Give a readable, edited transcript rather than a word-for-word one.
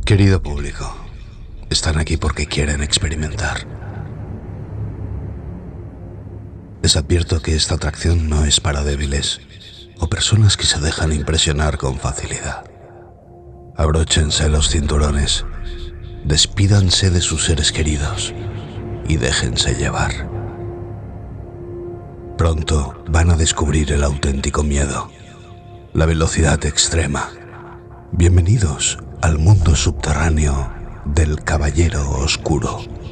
Querido público, están aquí porque quieren experimentar. Les advierto que esta atracción no es para débiles o personas que se dejan impresionar con facilidad. Abróchense los cinturones, despídanse de sus seres queridos y déjense llevar. Pronto van a descubrir el auténtico miedo, la velocidad extrema. Bienvenidos al mundo subterráneo del Caballero Oscuro.